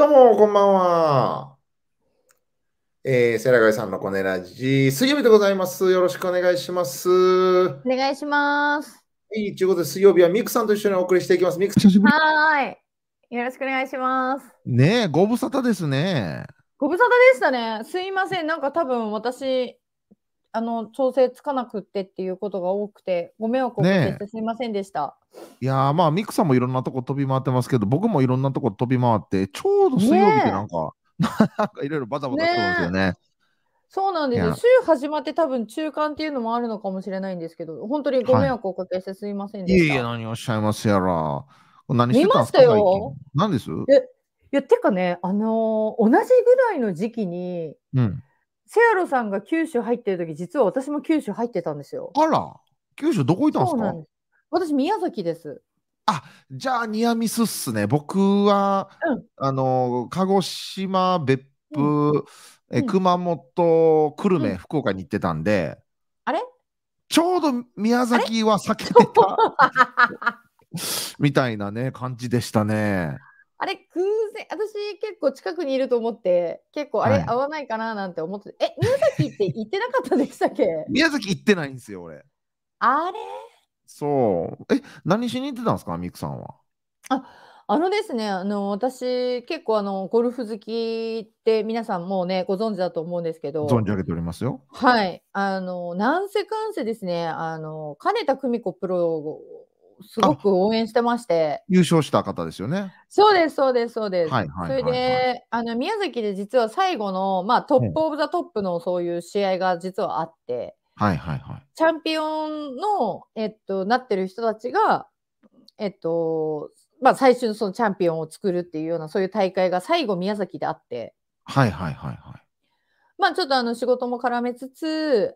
どうも、こんばんは。セラガイさんのコネラジ、水曜日でございます。よろしくお願いします。はお願いします。 い、ということで、水曜日はミクさんと一緒にお送りしていきます。ミク久しぶり。 はーい。よろしくお願いします。 ねえ、ご無沙汰ですね。 ご無沙汰でしたね。すいません。なんか多分私、調整つかなくってっていうことが多くて、ご迷惑をおかけしねてすいませんでした。 え。いやー、まあ、ミクさんもいろんなとこ飛び回ってますけど、僕もいろんなとこ飛び回って、ちょうど水曜日ってなねんか、なんかいろいろバタえ。ねバタしてるんですよえ。 ね。 そうなんですよ。 いや、 週始まって多分中間っていうのもあるのかもしれないんですけど、本当にごはい。 迷惑をおかけしてすいませんいえいえ、 でした。 何をおっしゃいますやら。何し見ましたてたんですか、最近。 よ。 何です？ え、いや、てかね、同じぐらいの時期に、 うん。 セアロさんが九州入ってる時、実は私も九州入ってたんですよ。 あら、九州どこ行ったんですか？ そうなんです。私、宮崎です。 あ、じゃあ、ニアミスっすね。僕は、 うん、 鹿児島、別うん、 府、 うん、 熊本、久留米、 うん。 福岡に行ってたんで、 あれちょうど宮あれ崎は避けてたみたいなね、感じでしたね。 あれ、偶然、私結構近くにいると思って、結構あれ、 はい。 合わないかななんて思って、宮崎って言ってなかったでしたっけ？ 宮崎行ってないんですよ、俺。 あれそう。何しに行ってたんですか、ミクさんは。 あ、あのですね、私、結構ゴルフ好きって皆さんもうね、ご存知だと思うんですけど、 存じ上げておりますよ。 はい。なんせかんせですね、金田久美子プロをすごくあ、 応援してまして、 優勝した方ですよね。 そうですそうですそうです。 はいはいそれはいはい。 で、宮崎で実は最後の、まあ、トッうん。 プオブザトップのそういう試合が実はあって、 はいはいはい。 チャンピオンの、なってる人たちが、えっと、まあ、最終のそのチャンピオンを作るっていうような、そういう大会が最後宮崎であって、 はいはいはいはい。 まあ、ちょっと仕事も絡めつつ、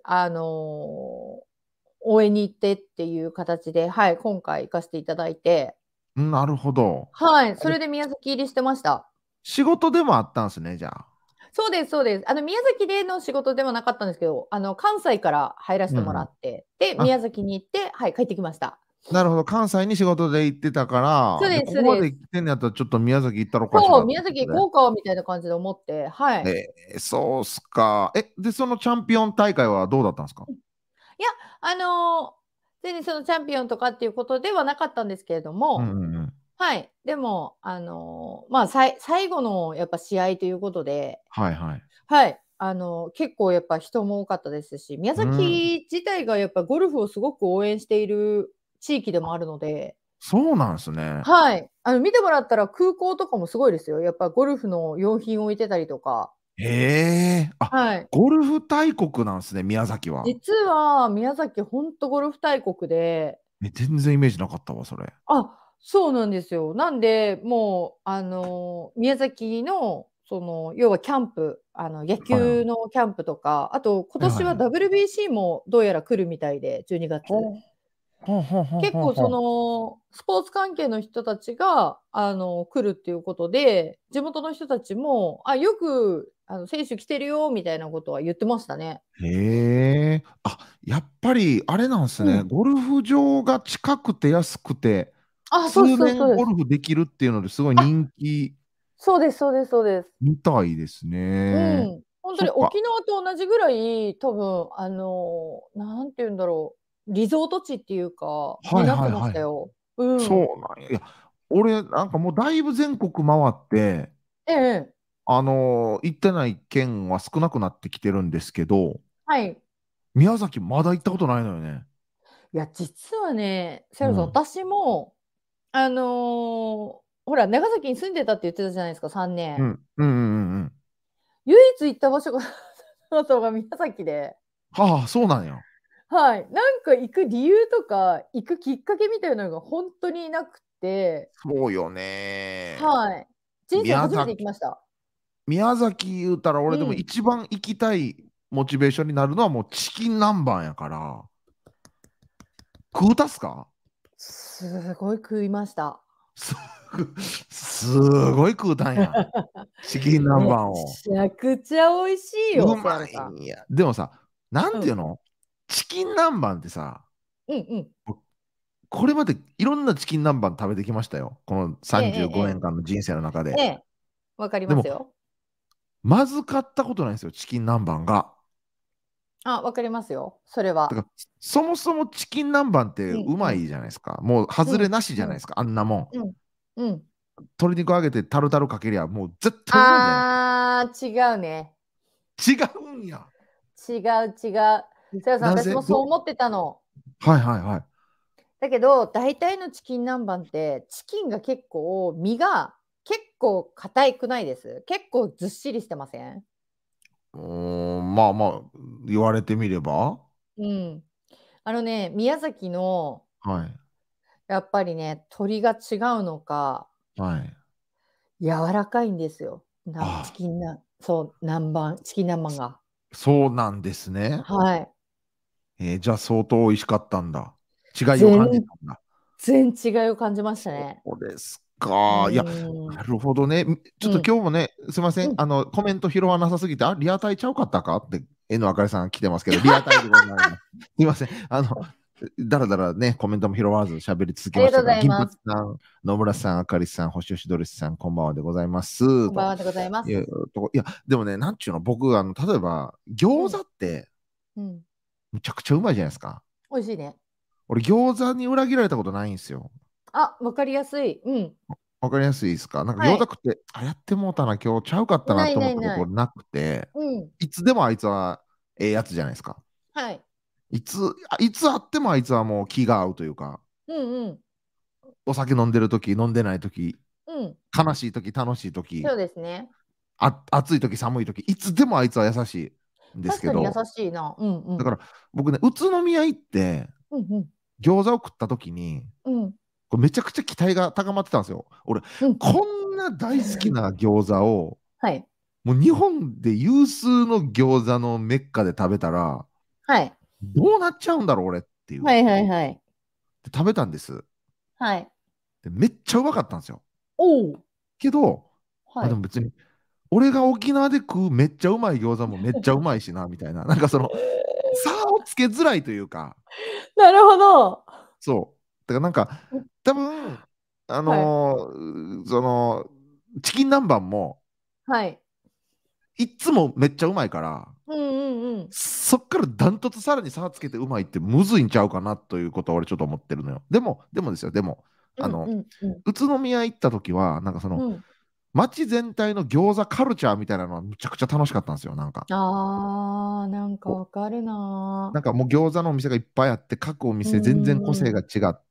応援に行ってっていう形で、はい、今回行かせていただいて、 なるほど。 はい、 あれ、 それで宮崎入りしてました。 仕事でもあったんですね、じゃあ。 そうですそうです。宮崎での仕事ではなかったんですけど、関西から入らせてもらうんうん。 って、で、 あ、 宮崎に行って、はい、帰ってきました。 なるほど。関西に仕事で行ってたから、じゃあそうですここまで来そうです。 てんのやったらちょっと宮崎行ったろかしそう、 らって宮崎ことで。 行こうかみたいな感じで思って、はい。 そうっすか。で、そのチャンピオン大会はどうだったんですか？ いや、あの、全然そのチャンピオンとかっていうことではなかったんですけれどうんも、 うんうん。 はい、でも、まあ、最後のやっぱ試合ということで、 はいはい。 はい、結構やっぱ人も多かったですし、宮うん、 崎自体がやっぱゴルフをすごく応援している地域でもあるので、 そうなんですね。 はい、見てもらったら空港とかもすごいですよ。やっぱゴルフの用品を置いてたりとか、 へえ。 はい。 ゴルフ大国なんですね、宮崎は。 実は宮崎ほんとゴルフ大国で、 全然イメージなかったわ、それ。 そうなんですよ。なんで、もう、宮崎の、その、要はキャンプ、野はいは球のキャンプとか、あと今年はいはいはい。 12もどうやら来るみたいで、12月。 ほうほうほうほう結構そほうほう。 の、スポーツ関係の人たちが、来るっていうことで、地元の人たちも、よく、選手来てるよみたいなことは言ってましたね。 へえ。やっぱりあれなんですね。 うん。 ゴルフ場が近くて安くて、 そう通そうそうです。 年ゴルフできるっていうのですごい人気そうですそうですそうです。 みたいですね。 うん、ほんとにそっか。 沖縄と同じぐらい、多分何て言うんだろう、リゾート地っていうか、 はいになってはいはい。 ましたよ。うそうん。 なんや。いや、俺なんかもうだいぶ全国回って、 ええええ。 行ってない県は少なくなってきてるんですけど、 はい。 宮崎まだ行ったことないのよね。 いや、実はね、セロさん、 うん。 私も、ほら、長崎に住んでたって言ってたじゃないですか、3年。 うん。うんうんうんうん。 唯一行った場所がそうそうが宮崎で、 はあ、そうなんや。 はい、なんか行く理由とか、行くきっかけみたいなのがほんとになくて、 そうよね。 はい。人生初めて行き宮崎、 ました。 宮崎言うたら俺でもうん。 一番行きたいモチベーションになるのはもうチキン南蛮やから。食うたっすか？ すごい食いました。 す、すごい食うたんや。チキン南め蛮を。 ちゃくちゃ美味しいよ、セアうまロさん。 いんや。でもさ、なんうん。 ていうの？チキン南蛮ってさ、 うんうん。 僕これまでいろんなチキン南蛮食べてきましたよ。このええ 35 ええ年間の人生の中で。 ええ。ええ。 わかりでも、 ますよ。 まずかったことないんですよ、チキン南蛮が。 あ、わかりますよ。それだは。 から、そもそもチキン南蛮ってうんうまいじゃないですか。もう、外れなしじゃないですか、あんなもん。 うんうん。 鶏肉揚げてタルタルかけりゃ、もう絶対うまいじゃない違うね。 ですか。違うんや。 違う。さやさん、 な私もそう思ってたの。 はいはいはい。 だけど、大体のチキン南蛮って、チキンが結構、身が結構硬くないです。結構ずっしりしてません？ まあまあ、言われてみれば。 うん。宮崎の、 はい。 やっぱりね、鶏が違うのか、 はい。 柔らかいんですよ。チあキンそう、チキン南蛮が。 そうなんですね。 はい。 じゃあ相当美味しかったんだ。違いを感じ全たんだ。 然違いを感じましたそね。 うですうか。いや、 ーん。 なるほどね。ちょっとうん。 今日もね、すみません。 うん。 コメント拾わなさすぎて、リアタイちゃうかったかって、あかりさん来てますけど、リアタイでございます。すみません。だらだらね、コメントも拾わず喋り続けましたが、 ありがとうござい銀髪ます。 さん、野村さん、あかりさん、星吉ドレスさん、こんばんはでございますと。 こんばんはでございます。 いや、でもね、なんちゅうの、僕、例えば、餃子って、 うん。 むちゃくちゃうまいじゃないですか。 美味しいね。 俺、餃子に裏切られたことないんですよ。 あ、わかりやすい。うん。 わかりやすいですか？なんかはい。 餃子食って、やってもうたな、今日ちゃうかったなないと思ったこないない。 となくて、 うん。 いつでもあいつはええやつじゃないですか。 はい。 いつ会ってもあいつはもう気が合うというか、 うんうん。 お酒飲んでる時、飲んでない時、 うん。 悲しい時、楽しい時、 そうですね。 暑い時、寒い時、いつでもあいつは優しいんです確かに優けど、 しいな。うんうん。 だから僕ね、宇都宮行ってうんうん。 餃子を食った時に、 うん。 これめちゃくちゃ期待が高まってたんですよ。俺、 うん。 こんな大好きな餃子を、 はい。 もう日本で有数の餃子のメッカで食べたら、 はい。 どうなっちゃうんだろう、俺っていう。 はいはいはい。 で食べたんです。 はい。 でめっちゃうまかったんですよ。 おお。 けど、 はい。 でも別に、俺が沖縄で食うめっちゃうまい餃子もめっちゃうまいしな、みたいな。なんかその、差をつけづらいというか、 なるほど。 そう。だからなんか、多分、 はい。 その、チキン南蛮も、 はい。 いっつもめっちゃうまいから、 うんうんうん。 そっからダントツさらに差つけてうまいってむずいんちゃうかなということを俺ちょっと思ってるのよ。でもですよ、 うんうんうん。 宇都宮行った時は、なんかその、 うん。 街全体の餃子カルチャーみたいなのはむちゃくちゃ楽しかったんですよ、なんか。 ああ、なんかこわかるななんかもう餃子のお店がいっぱいあって、各おー。う店全然個性んうんが違って、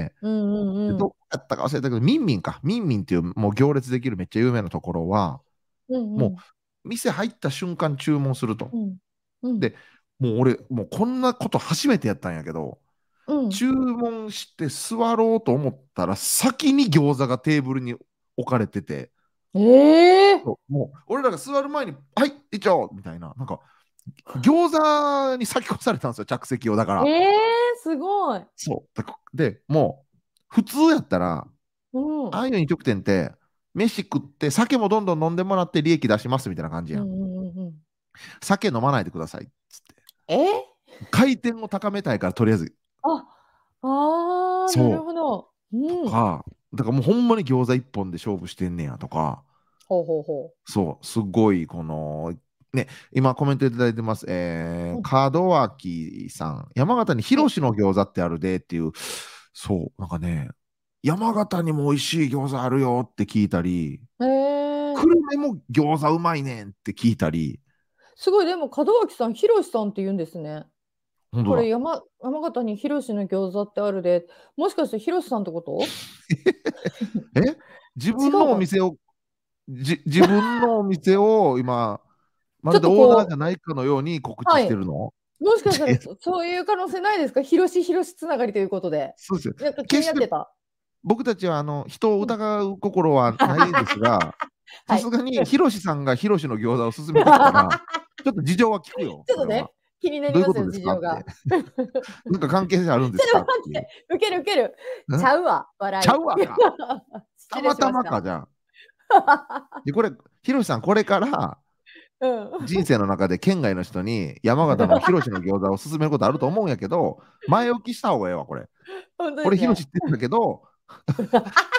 うんでどうんこやったか忘れたけど、ミンミンか。ミンミンっていうもう行列できるめっちゃ有名なところは、もうんうんう店入った瞬間注文すると。 うんうんで、もう俺、もうこんなこと初めてやったんやけど、 うん注文して座ろうと思ったら、先に餃子がテーブルに置かれてて、 ええもう俺らが座る前に、はい、一応みたいな、なんか餃子に先越されたんですよ、着席を。だから、 ええすごい。 で、もう普通やったら、 うん。 ああいう飲食店って、飯食って酒もどんどん飲んでもらって利益出しますみたいな感じやん。 うんうんうんうん。 酒飲まないでくださいっつって。 え回転を高めたいから、とりあえず。 あ、ああ、なるそう。 ほど。うん。 だからもうほんまに餃子一本で勝負してんねやとか、 ほうほうほそう、すごい、ね、今コメントいただいてます。 う。うん。 門脇さん、山形にはい。 広しの餃子ってあるでっていう、そう、なんかね、山形にも美味しい餃子あるよって聞いたり、 ええ久留米も餃子うまいねんって聞いたり、 すごい、でも門脇さん、ひろしさんって言うんですね。 本当だ。 これ山形にひろしの餃子ってあるで、もしかしてひろしさんってこと？ え自分のお違うかな？ 店を、自分のお店を今、まちょっるでオーナーじとこゃないかのように告う、 知はい。 してるの？ もしかしたらいやそういう可能性ないですか？ひろしつながりということで。 そうですよ。 なんか気決してになってた。 僕たちは人をうん。 疑う心はないですが、さはい。 すがにヒロシさんがヒロシの餃子を勧めてきたら、ちょっと事情は聞くよ、それは。 ちょっとね、気になどういうりますよ、 ことですかって。 事情が。 なんか関係性あるんでちょすっと待って、 かっていう。 ウケるウケる。ちんゃうわ、笑ちゃい。 うわか。た失礼ましました。 たまか、じゃあ。これ、ヒロシさん、これからうん。 人生の中で県外の人に山形のヒロシの餃子を勧めることあると思うんやけど、前置きした方がええわ、これ。 本当ですね。 これヒロシって言うんだけど、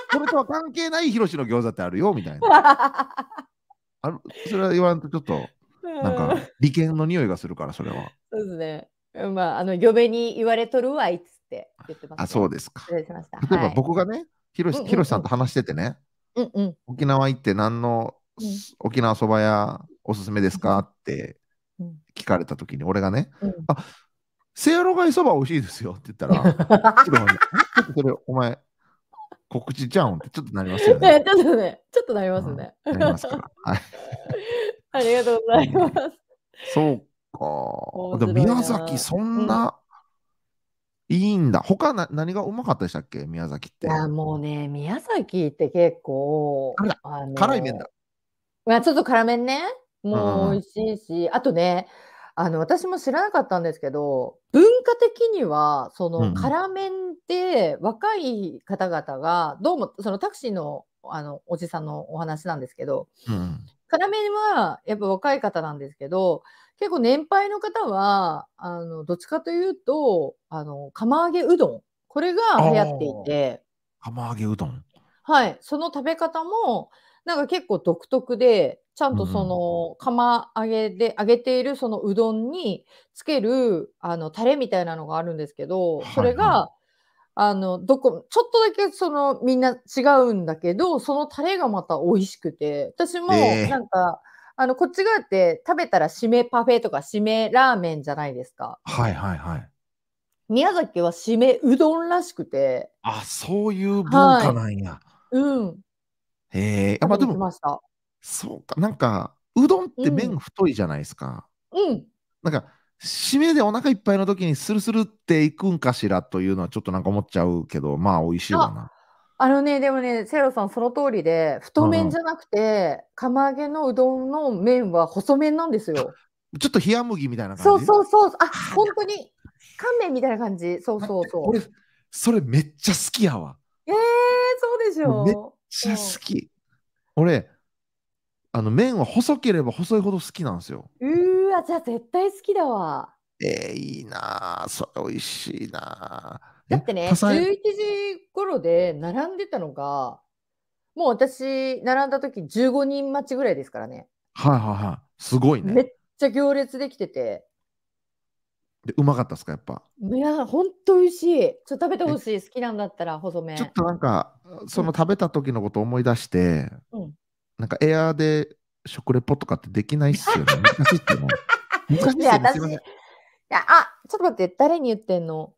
それとは関係ないヒロシの餃子ってあるよみたいな。ある、それは言わんとちょっと、なんか、利権の匂いがするから、それは。 そうですね。まあ、嫁に言われとるわ、いっつって言ってますね。 あ、そうですか。 失礼しました。 例えばはい。 僕がね、ヒロシさんと話しててね、 うんうん。 沖縄行って何のうん沖縄そば屋おすすめですかってうん聞かれたときに、俺がね、 うんあ、せやろがいそば美味しいですよって言ったら、ちょっと待ってちょっとそれ、お前、告知ちゃうんってちょっとなりますよね。 ちょっとね、ちょっとなりますね。 なりますから。はい。 ありがとうございます。 そうか。でも面白いな。 宮崎、そんな、いいんだ。他何がうまかったでしたっけ宮崎って。 いや、もうね、宮崎って結構、 あれだ、辛い麺だ。 ちょっと辛麺ね。 うんうんもう美味しいし、あとね、私も知らなかったんですけど、文化的には、そのうんうん辛麺って若い方々が、どうもそのタクシーの、おじさんのお話なんですけど、 うん辛麺はやっぱ若い方なんですけど、結構年配の方は、どっちかというと、釜揚げうどん、これが流行っていて、 釜揚げうどん。 はい、その食べ方も、なんか結構独特で、ちゃんとその釜揚げで揚げているそのうどんにつける、タレみたいなのがあるんですけど、それはいはが、ちょっとだけそのみんな違うんだけど、そのタレがまた美味しくて、私もなんか、こっち側って食べたら締めパフェとか締めラーメンじゃないですか。 はいはいはい。 宮崎は締めうどんらしくて、 あ、そういう文化はい。 なんや。 うん。 へえ。あ、 食べにまあでも、 来ました。 そうか。なんか、うどんってうん。 麺太いじゃないですか。 うん。 なんか、締めでお腹いっぱいの時にスルスルっていくんかしらというのはちょっとなんか思っちゃうけど、まあ美味しいわあ、 な。 でもね、セイロさんその通りで、 うんうん。 太麺じゃなくて、釜揚げのうどんの麺は細麺なんですよ。 ちょっと冷麦みたいな感そうじ。 そうそう。あ、 あほんとに、乾麺みたいな感じ。そう待って、 そうそう。 俺、それめっちゃ好きやわ。 そうでしめっょ？ ちゃ好き。俺、麺は細ければ細いほど好きなんですよ。 わ、じゃあ絶対好きだわ。 いいなあ、それ美味しいなあ。多だってね、 彩。 11時頃で並んでたのが、もう私並んだ時15人待ちぐらいですからね。 はいはいはい。すごいね。 めっちゃ行列できてて。 で、うまかったですか、やっぱ。 いや、ほんと美味しい。食べてえ、 ほしい。好きなんだったら細麺。 ちょっとなんか、そのうん、 食べた時のことを思い出して、 うん。 なんかエアーで食レポとかってできないっすよね。難しいっすよね。難しいっで、 すよね。すいません。 ちょっと待って、誰に言ってんの？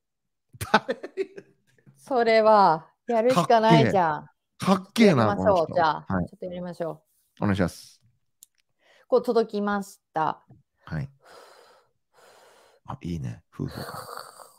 それは、やるかしかないっけえ。 じゃん。 かっけえな、 やりましょう。 この人。 じゃあ、 はい。 ちょっとやりましょお願いします。 う。こう届きました。 はい。あ、いいね。夫婦が。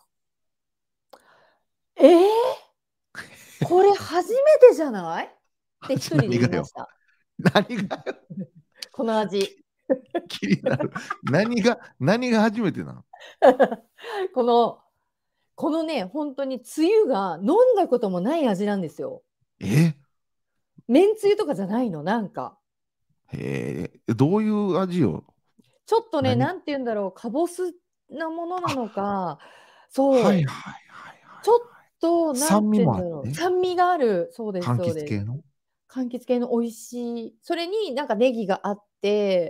えー、これ初めてじゃない？って一人で言いました。 何がよ。 この味。 気になる。何が初めてなの？ このこのね、ほんとにつゆが飲んだこともない味なんですよ。 えめんつゆとかじゃないの、なんか。 へえ、どういう味を？ ちょっとね、 何？ なんて言うんだろう、かぼすなものなあ、 のか、 はいはいはいそう、 はいちょっはい。 となんて酸味言うんだろう、 もあって、 酸味がある、そうです柑そうです。 橘系の。 柑橘系の美味しい、それになんかネギがあって、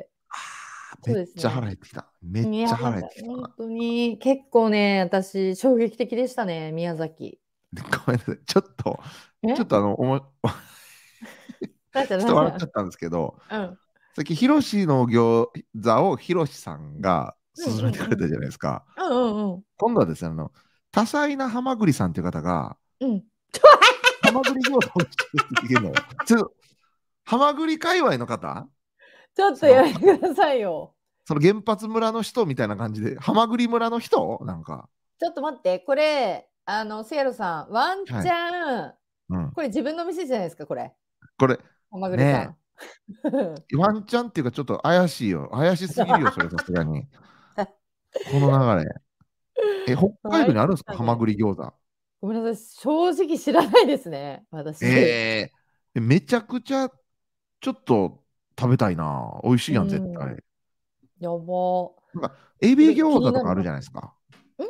あめそうっちゃですね。 腹減ってきた。めっいや、 ちゃなん腹減ってきた。 かほんとに結構ね、私衝撃的でしたね、宮崎。 ごめんなさい。ちょっとえ？なんちょっちゃなんちゃ？ と笑っちゃったんですけど、 うん。 さっきヒロシの餃子をヒロシさんがうん勧めてくれたじゃないですか。 うんうん。うんうんうん。 今度はですね、多彩なハマグリさんという方が、 うん。 ハマグリ餃子を作っていけるの。ハマグリ界隈の方、 ちょっとその、 やめてくださいよ。 その原発村の人みたいな感じで、ハマグリ村の人なんか。 ちょっと待って、これ、せやろさん、ワンチはい。 ャン、 うん。 これ自分の店じゃないですか、これ。 これ、 はまぐりさねん。 え、ワンチャンっていうかちょっと怪しいよ。怪しすぎるよ、それさすがに。この流れ。北海道参っにあるんですか、 たね。 ハマグリ餃子。 ごめんなさい、正直知らないですね、私。 めちゃくちゃちょっと食べたいな。美味しいうやん、絶ん、 対。 やば。こなんか、エビれ気餃子とかあるになります。 じゃないですか。 ん？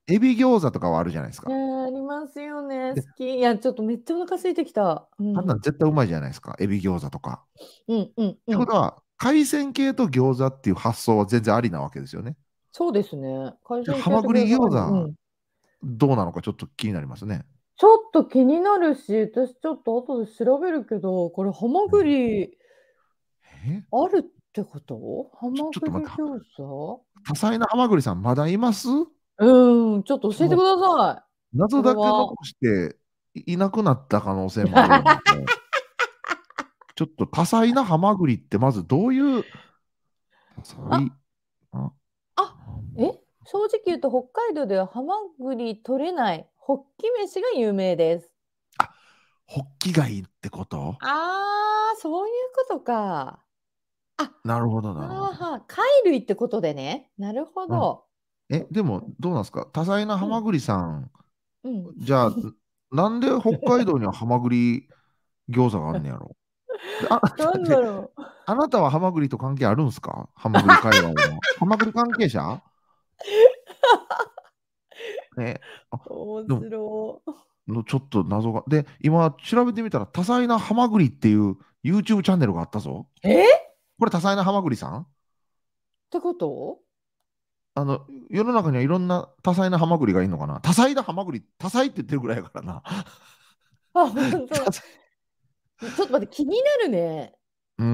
エビ餃子とかはあるじゃないですか。 ありますよね。 で、 好き。いや、ちょっとめっちゃお腹空いてきた。うあんなんん。 絶対うまいじゃないですか。エビ餃子とか。 うんうんってうん。 ことは、海鮮系と餃子っていう発想は全然ありなわけですよね。 そうですね。海じゃあ、 鮮系とハマグリ餃子あり。う餃子、 ん。 どうなのかちょっと気になりますね。 ちょっと気になるし、私ちょっと後で調べるけど、これハマグうん、 リえあるってこと？ハマグリちょっと待った。 餃子？ 多彩なハマグリさん、まだいます？ うん、ちょっと教えてくそのださい。これ謎だけは。 残していなくなった可能性もあるんで、ちょっと多彩なハマグリってまずどういう多あ、 彩な、 あ、正直言うと北海道ではハマグリ取れないホッキ飯が有名です。 あ、ホッキ貝ってこと？ ああ、そういうことか。あ、 なるほど、なるほど。 はあはあ、貝類ってことでね。なるほうん。 ど。 でもどうなんですか多彩なハうん、 マグリさん。 うん。 じゃあ、なんで北海道にはハマグリ餃子があんねやろ？でなんだろう。 あなたはハマグリと関係あるんすか？ハマグリ界隈は。ハマグリ関係者？ね。あ、 面でも、 白い。 ちょっと謎が。で、今調べてみたら、多彩なハマグリっていう YouTube チャンネルがあったぞ。 っこれ多彩なハマグリさん？ てこと？ 世の中にはいろんな多彩なハマグリがいるのかな？多彩なハマグリ、多彩って言ってるぐらいやからな。 あ、本当だ。 多彩。 ちょっと待って、気になるね。 うん。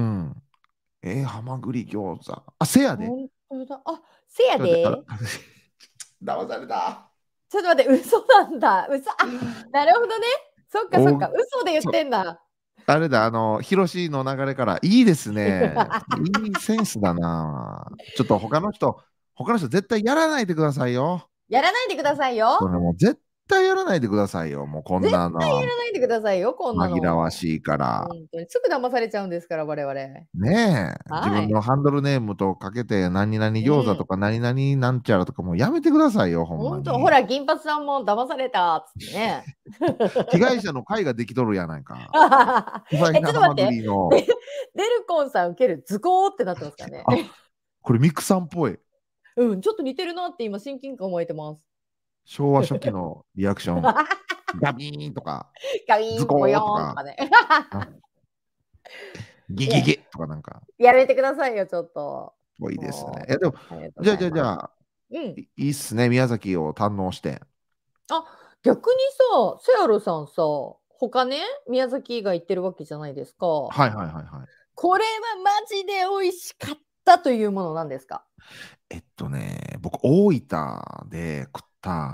ハマグリ餃子。あ、せやで。 本当だ。あ、せやちょっと待って、 で。 騙された。 ちょっと待って、嘘なんだ。嘘。あ、なるほどね。そっかそっお、 か。嘘で言っそう、 てんだ。 あれだ、ヒロシの流れから、いいですね。いいセンスだな。ちょっと他の人絶対やらないでくださいよ。 やらないでくださいよ。 これもう絶対やらないでくださいよ。もうこん絶なのは対やらないでくださいよ、こんな紛らわの。 しいから。 本当に。すぐ騙されちゃうんですから、我々。 ねえ、自はい。 分のハンドルネームとかけて、何々 う餃子とん。 か何々なんちゃらとかもうやめてくださいよ、ほんま本当、ほに。 ら、銀髪さんも騙されたっつってね。 被害者の会ができとるやないか。巨ちょっ大なハマグと待って。 リの、 デルコンさん受けるズコーってなってますからね。 あ、これミクさんっぽい。 うん、ちょっと似てるなって今親近感湧いてます。 昭和初期のリアクション。ガビーンとか、 ガビズーン、ボヨコーとか、 ーンとかね。 あ、ギいや、 ギギとかなんか、 やめてくださいよ、ちょっと。 多いですね。 もでも、 う、ありがとうじゃあ、 ございます。 じゃあ、じゃあ、 うん。 いいっすね、宮崎を堪能して。 あ、逆にさ、セアロさんさ、他ね、宮崎以外行ってるわけじゃないですか。 はいはいはいはい。 これはマジで美味しかったというものなんですか？ 僕、大分で食った、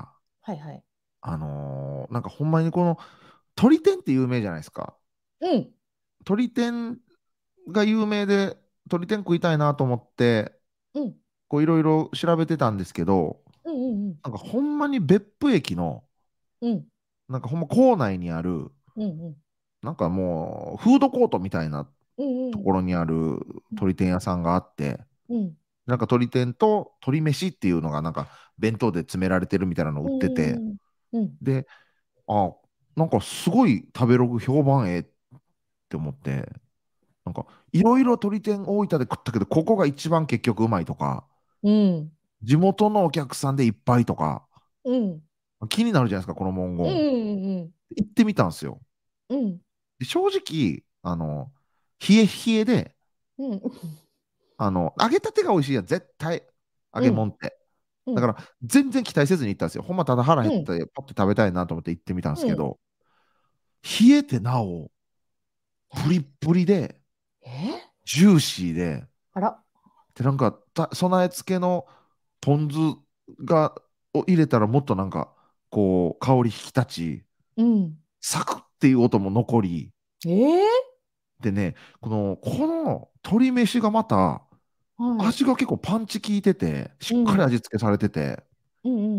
はいはい。 なんかほんまにこの、鳥天って有名じゃないですか。 うん。 鳥天が有名で、鳥天食いたいなと思って、 うん。 こういろいろ調べてたんですけど、 うんうんうん。 なんかほんまに別府駅の、 うん。 なんかほんま構内にある、 うんうん。 なんかもう、フードコートみたいなうんうん。 ところにある鳥天屋さんがあって、 うん。 なんか鳥天と鳥飯っていうのがなんか弁当で詰められてるみたいなの売うってて、 ん。うん。 で、あ、なんかすごい食べログ評判ええって思って、なんかいろいろ鳥天大分で食ったけど、ここが一番結局うまいとか、 うん。 地元のお客さんでいっぱいとか、 うん。 気になるじゃないですか、この文うん。 言。 うん。 行ってみたんですよ。 うん。 で正直、冷え冷えで、 うん。 揚げたてが美味しいやん、絶対。揚うん。 げ物って。 うん。 だから、全然期待せずに行ったんですよ。ほんまただ腹うん。 減って、パッと食べたいなと思って行ってみたんですうん。 けど、冷えてなお、プリップリで、 え？ ジューシーで、 あら。 で、なんか、備え付けのポン酢を入れたらもっとなんか、こう、香り引き立ち、 うん。 サクッっていう音も残り、 ええ？ でね、この鶏飯がまた、 はい。 味が結構パンチ効いてて、しっかりうん。 味付けされてて、 うんうん。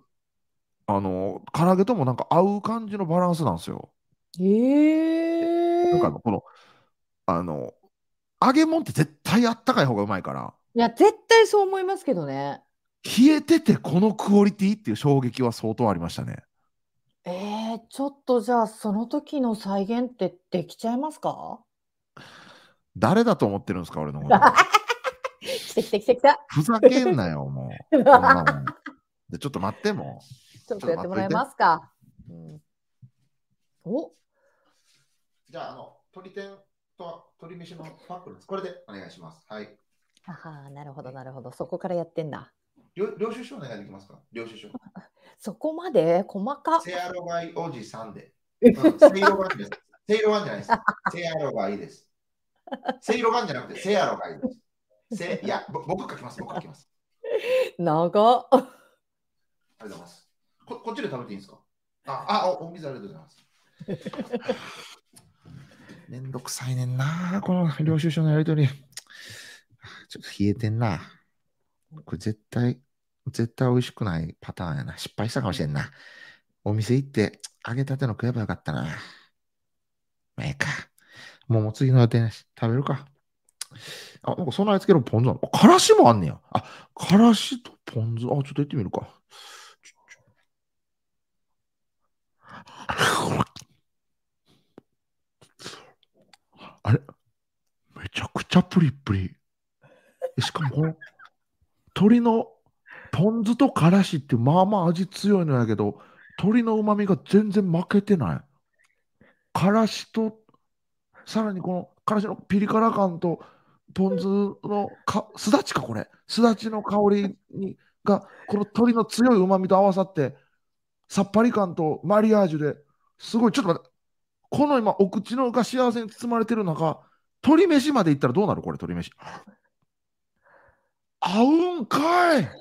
唐揚げともなんか合う感じのバランスなんですよ。なんかええ。 あの、揚げ物って絶対あったかい方がうまいから、 いや、絶対そう思いますけどね。 冷えててこのクオリティっていう衝撃は相当ありましたね。 ちょっとじゃあ、その時の再現ってできちゃいますか？ 誰だと思ってるんですか、俺のこと。 来た来た来た来た。 ふざけんなよ、もう。こんなもん。 でちょっと待ってもちょっとやってもらえますか。お、 じゃあ、鶏天と鶏飯のパックです。これでお願いします。はい。 ああ、なるほど、なるほど。そこからやってんだ。 領収書お願いできますか？領収書。 そこまで細か。 セアロガイおじさんで。セイロガンです。セイロガンじゃないです。セアロガイです。セイロガンじゃなくてセアロガイです。いや、僕書きます。僕書きます。 長っ。 ありがとうございます。こっちで食べていいんですか？お水ありがとうございます。めんどくさいねんな、この領収書のやり取り。ちょっと冷えてんな。これ絶対美味しくないパターンやな。失敗したかもしれんな。お店行って揚げたての食えばよかったな。まあ、ええか。もう次の予定なし。食べるか。なんか備え付けるポン酢なの。からしもあんねや。からしとポン酢。ちょっとやってみるか。あれめちゃくちゃプリプリ。しかもこの鶏のポン酢とからしってまあまあ味強いのやけど、鶏の旨味が全然負けてない。からしと、さらにこのからしのピリ辛感と、ポン酢のすだちかこれ。すだちの香りが、この鶏の強い旨味と合わさって、さっぱり感とマリアージュですごい、ちょっと待って、この今、お口のが幸せに包まれてる中、鶏飯までいったらどうなるこれ、鶏飯。合うんかい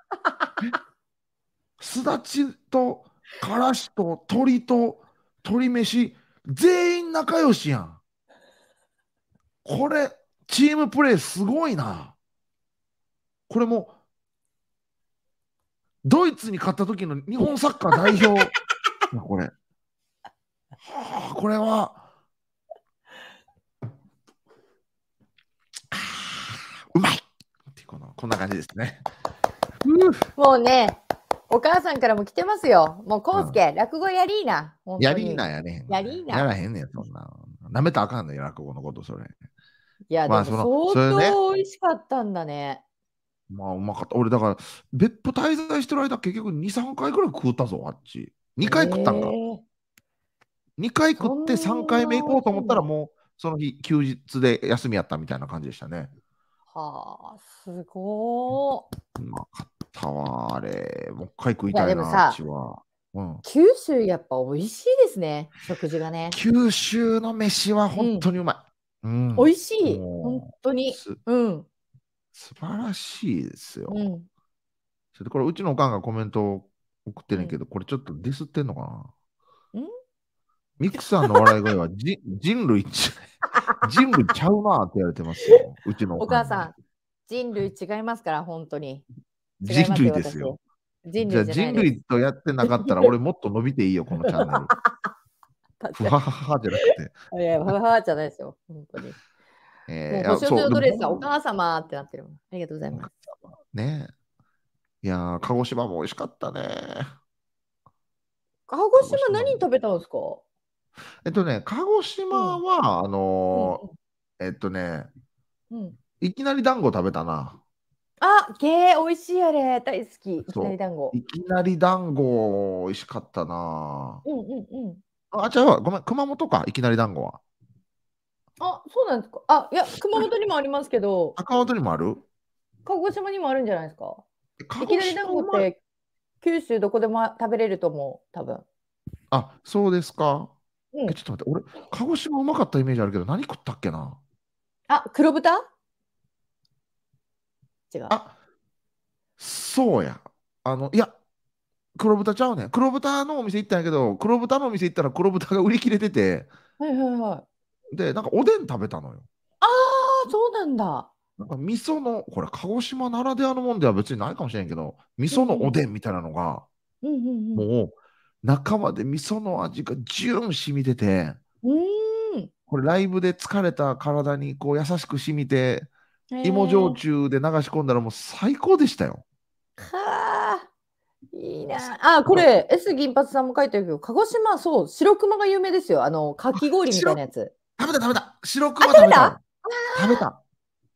すだちとからしと鶏と鶏飯全員仲良しやん。これチームプレーすごいな。これもドイツに勝った時の日本サッカー代表これ、これはうまいってこんな感じですね。 もうね、お母さんからも来てますよ。もう、コウスケ、落語やりーな。 やりーなやね。 やりーな。 やらへんねん、そんな。なめたらあかんねん、落語のこと、それ。 いや、でも相当美味しかったんだね。 まあ、うまかった。俺、だから、別府滞在してる間、結局2、3回くらい食ったぞ、あっち。2回食ったんか。2回食って3回目行こうと思ったら、もう、その日、休日で休みやったみたいな感じでしたね。 はあ、すごー。うまかったわ、あれ。もう一回食いたいな、 でもさ、 あっちは。 九州やっぱ美味しいですね、食事がね。 九州の飯は本当にうまい。 美味しい、本当に。 素晴らしいですよ。これ、うちのおかんがコメントを送ってるけど、これちょっとディスってんのかな？ミクさんの笑い声は人類ちゃうなって言われてますよ。うちのお母さん、人類違いますから、本当に。 人類ですよ。じゃあ人類とやってなかったら、俺もっと伸びていいよ、このチャンネル。ふはははじゃなくて。 いや、ふははじゃないですよ、本当に。もう星寄せドレスはお母様ってなってる。ありがとうございます。 ねえ。いや鹿児島も美味しかったね。 鹿児島何食べたんですか？ 鹿児島は、いきなり団子食べたな。 美味しいあれ、大好き。いきなり団子。 いきなり団子、美味しかったな。 違うわ、ごめん、熊本か、いきなり団子は。 そうなんですか。いや、熊本にもありますけど。 熊本にもある？ 鹿児島にもあるんじゃないですか。いきなり団子って九州どこでも食べれると思う、多分。 そうですか。ちょっと待って、俺、鹿児島うまかったイメージあるけど、何食ったっけな。 黒豚？違う。 そうや。いや、黒豚ちゃうね。黒豚のお店行ったんやけど、黒豚のお店行ったら黒豚が売り切れてて、で、なんかおでん食べたのよ。 そうなんだ。 なんか味噌の、これ鹿児島ならではのもんでは別にないかもしれんけど、味噌のおでんみたいなのが、もう中まで味噌の味がジュン染みてて、これライブで疲れた体にこう優しく染みて、芋焼酎で流し込んだらもう最高でしたよ。 いいな。これ S 銀髪さんも書いてるけど、鹿児島、そう、白熊が有名ですよ。かき氷みたいなやつ。 食べた。白熊食べた。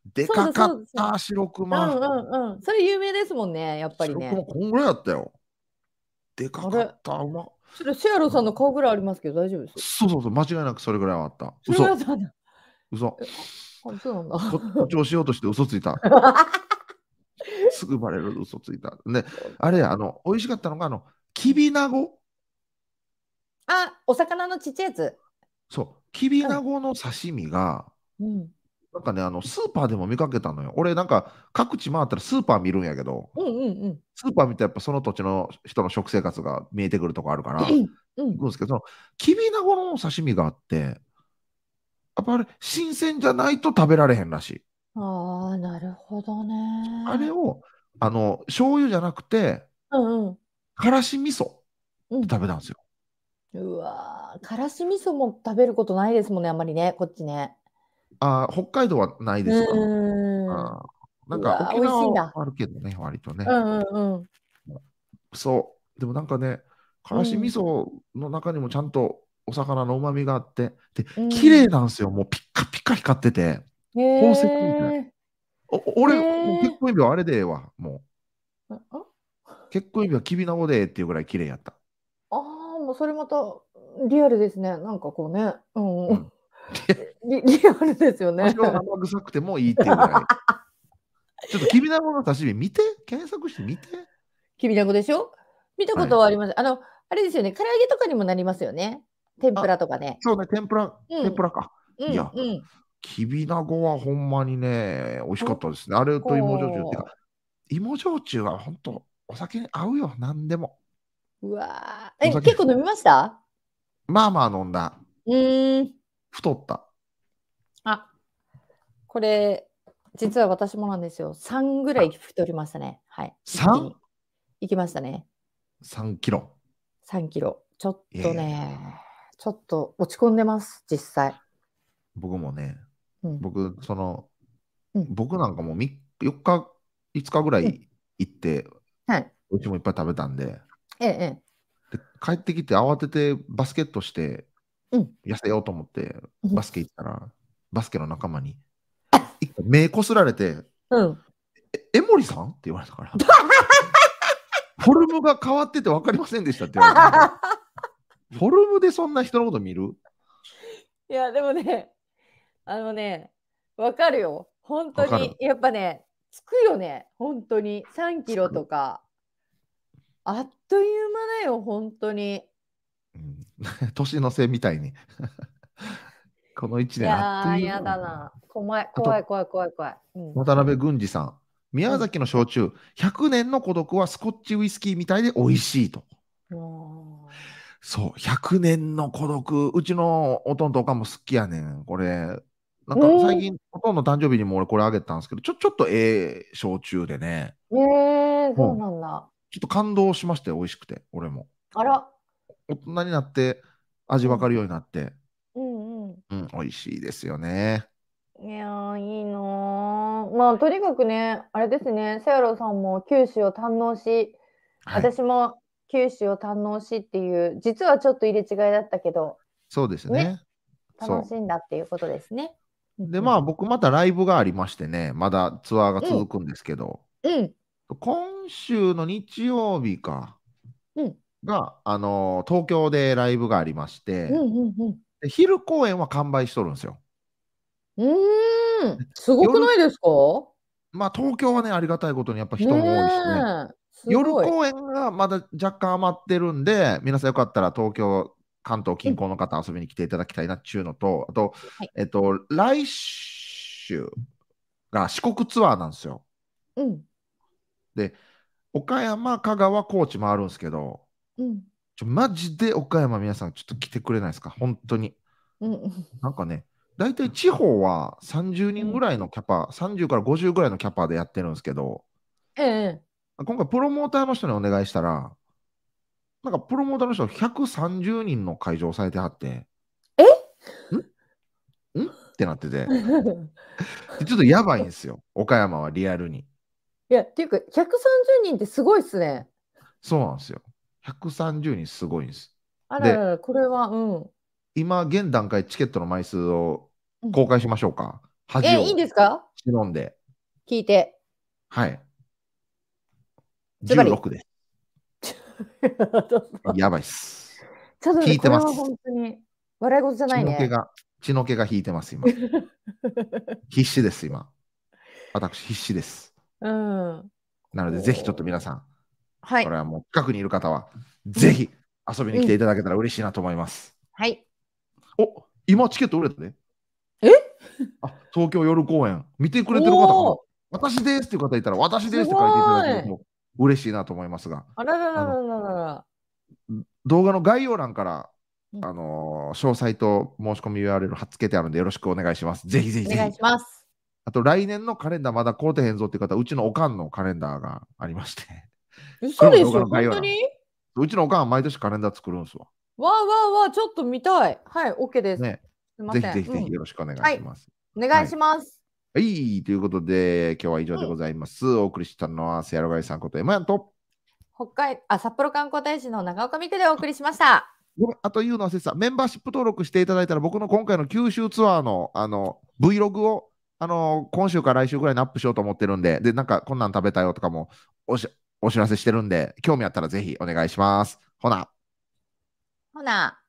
でそうだかかっそうだ。 た、白うん熊。 うんうん。それ有名ですもんね、やっぱり白ね。 熊こんぐらいだったよ。でかあれ、 かった、うま。 それシェアロさんの顔ぐらいありますけど大丈夫です？ そうそうそう、間違いなくそれぐらいはあった。 それぐらい嘘、 だったんだ。 嘘。 え、そうなんだ。 誇張しようとして嘘ついた。すぐバレる嘘ついた。で、 そうあれや、美味しかったのが、きびなご。 あ、お魚のちっちゃいやつ。 そう、きびうん。 なごの刺身が、 うん。 なんかね、スーパーでも見かけたのよ。俺、なんか、各地回ったらスーパー見るんやけど、 うんうんうん。 スーパー見てやっぱその土地の人の食生活が見えてくるとこあるから、 うん。 行くんですけど、そのきびなごの刺身があって、やっぱあれ、新鮮じゃないと食べられへんらしい。 ああ、なるほどね。 あれを、醤油じゃなくて、 うんうん。 からし味噌でうん。 食べたんですよ。 うわー、からし味噌も食べることないですもんね、あんまりね、こっちね。 北海道はないですか？ うーん。 なんかうわー、 沖縄は美味しいんだ。 あるけどね、割とね。 うんうんうん。 そう。でもなんかね、からし味うん。 噌の中にもちゃんとお魚の旨味があって、で、綺麗うん。 なんですよ。もうピッカピカ光ってて、 へ宝石みたい。 え。 俺、もうへえ。 結婚指輪あれでええわ。もう、 あ、 結婚指輪きびなごでええっていうぐらい綺麗やった。 あー、もうそれまたリアルですね。なんかこうね。うんうん。 うん。 リアルですよね。 多少生臭くてもいいっていうぐらい。ちょっときびなごの刺身見て、検索して見て。 きびなごでしょ？見たこはい。 とはあります。あれですよね、唐揚げとかにもなりますよね。天ぷあ、 らとかね。 そうね、天ぷら、 うん。 天ぷらか。 ういや、 んうん。 きびなごはほんまにね、美味しかっそったですね。あれと芋焼酎。てか、 か。 芋焼酎は本当、お酒に合うよ、なんでも。 うわー。 お酒、 結構飲みました？ まあまあ飲んだ。 うーん。 太った。 あ、これ、実は私もなんですよ。3ぐらいあ、 太りましたね。はい。一気 3?3 に。いきましたね。 キロ。 3キロ。ちょっいやいやいや、 とね、ちょっと落ち込んでます、実際。 僕もね、 うん。 僕、 うん。 僕なんかもう4日、5日ぐらうん。 い行って、 はい。 うちもいっぱい食べたんで、 ええええ。 で、帰ってきて慌ててバスケットしてうん。 痩せようと思ってうん。 バスケ行ったら、バスケの仲間に一回目こすられて、 うん。 江森さんって言われたから、フォルムが変わってて分かりませんでしたって言われたんで、フォルムでそんな人のこと見る？ いや、でもね、あのね、わかるよ。ほんとに。 分かる。 やっぱね、つくよね、ほんとに。3キロつく。 とか。あっという間だよ、ほんとに。 うん、年の瀬みたいにこの1 い年あっとや、やいう間だな。 だな。怖いあと、 怖い怖い怖い怖い。うん。 渡辺郡司さん。 うん。 宮崎の焼酎、100年の孤独はスコッチウイスキーみたいで美味しいと。 もそう、100年の孤独。うちのおとんとおかんも好きやねん。これ、なんう。 か最近、おとんの誕生日にも俺これあげたんですけど、ちょっと焼酎でね。 そううん。 なんだ。 ちょっと感動しましたよ、美味しくて、俺も。 あら。 大人になって味うん。 わかるようになって、 うんうん。 うん、美味しいですよね。 いや、いいなあ。まあ、とにかくね、あれですね、セアロさんも九州を堪能し、 はい。 私も九州を堪能しっていう、実はちょっと入れ違いだったけど、 そうですね、 ね。そ楽しんだっていうことですね。うう。で、 んうん。 まあ僕またライブがありましてね、まだツアーがうん、 続くんですけど、 うん、 今週の日曜日か、 うん、 が、東京でライブがありまして、 うん、うん、うん。 で昼公演は完売しとるんですよ。 うーん、すごく夜、 ないですか？ まあ東京はね、ありがたいことにやっぱね人も多いしね、 え、すごい。 夜公演がまだ若干余ってるんで、皆さんよかったら東京、関東うん、 近郊の方遊びに来ていただきたいなっていうのと、あと、 はい。 来週が四国ツアーなんですよ。 うん、 で、岡山、香川、高知もあるんですけど、 うん、 マジで岡山皆さんちょっと来てくれないですか？本当に。 うん、うん、 なんかね、大体地方は30人ぐらいのキャパ、30から50ぐらいのキャパでやってるんですけど、 ええ、 今回プロモーターの人にお願いしたら、なんかプロモーターの人130人の会場をされてはって、 え？ んってなってて、でちょっとやばいんですよ、岡山はリアルに。 いや、っていうか、130人ってすごいっすね。 そうなんですよ。130人すごいんです。で、 あららら、これは、うん。 今、現段階チケットの枚数をうん。 公開しましょうか。恥いいんをですか？ 忍んで。 聞いて。 はい。 ズバリ 16です。やばいっす。 ちょっと引いてます。 これは本当に笑い事じゃないね。 血の気が引いてます、今。必死です、今。私、必死です。 うん。 なので、ぜひちょっと皆さん、 はい。 これはもう近くにいる方は、ぜひ遊びに来ていただけたら嬉しいなと思います。 はい。 お、今チケット売れたね。 え？ 東京夜公演、見てくれてる方かな。私ですっていう方いたら、私ですって書いていただけると嬉しいなと思いますが。 あらららららら。 動画の概要欄から、詳細と申し込み URL 貼っつけてあるんでよろしくお願いします。ぜひぜひぜひ。 お願いします。 あと来年のカレンダーまだ買うてへんぞっていう方、うちのおかんのカレンダーがありまして。 嘘でしょ、本当に？ うちのおかんは毎年カレンダー作るんですわ。 わーわーわー、ちょっと見たい。はい、OK です。 ね、ぜひぜひぜひよろしくお願いします。 お願いします。 はい、ということで、今日は以上でございます。お送りしたのは、せやろがいさんこと、エマヤンと、 札幌観光大使の長岡美久でお送りしました。 あというのはせさ、メンバーシップ登録していただいたら、僕の今回の九州ツアーのVlog を今週か来週ぐらいにアップしようと思ってるんで、なんかこんなん食べたよとかもお知らせしてるんで、興味あったらぜひお願いします。ほな。